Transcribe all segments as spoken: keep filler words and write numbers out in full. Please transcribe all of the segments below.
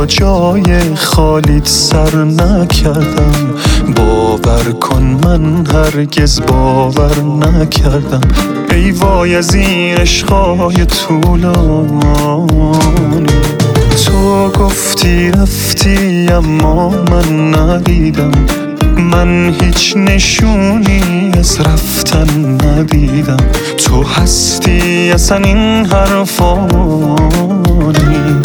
جای خالیت سر نکردم. باور کن من هرگز باور نکردم. ای وای از این عشقای طولانی. تو گفتی رفتی اما من ندیدم. من هیچ نشونی از رفتن ندیدم. تو هستی اصلا این حرفانی.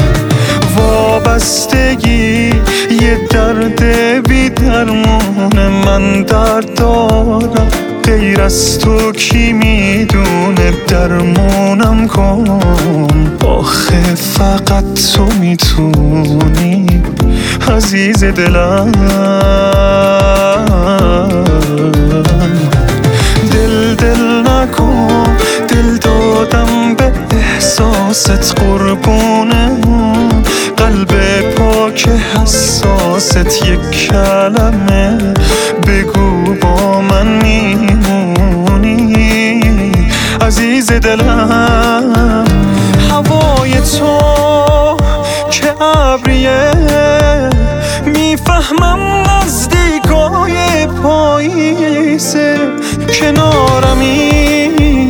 وابستگی یه درد بی درمونه. من درد دارم غیر از تو کی میدونه. درمونم کن آخه فقط تو میتونی عزیز دلم. دل دل نکن، دل دادم به احساست قربونه. قلب پاک حساست یک کلمه بگو با من میمونی عزیز دلم. هوای تو که ابریه میفهمم نزدیکای پاییزه. کنارمی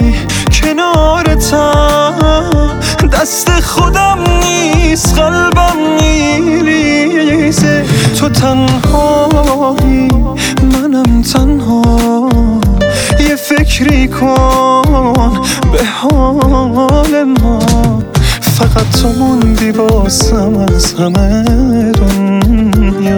کنارتم دست خودم نیست قلبم میریزه. تو تنهایی منم تنها. یه فکری کن به حال ما. فقط تو موندی واسم از همه دنیا.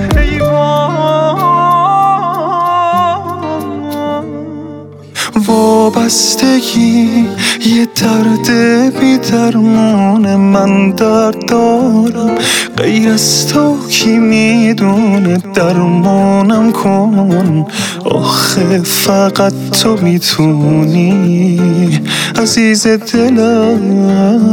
وابستگی یه درد بی درمونه. من درد دارم غیر از تو کی میدونه. درمونم کن آخه فقط تو میتونی عزیز دلم.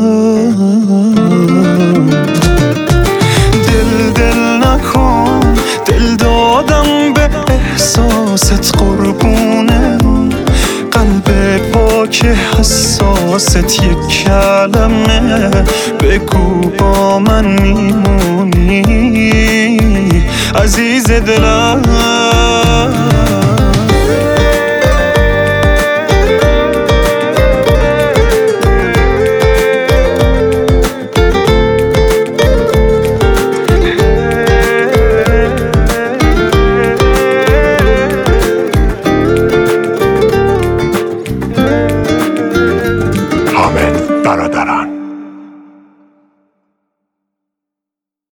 دل دل نکن، دل دادم به احساست قربونه. قلب پاک حساست یک کلمه بگو با من میمونی عزیز دلم. برادران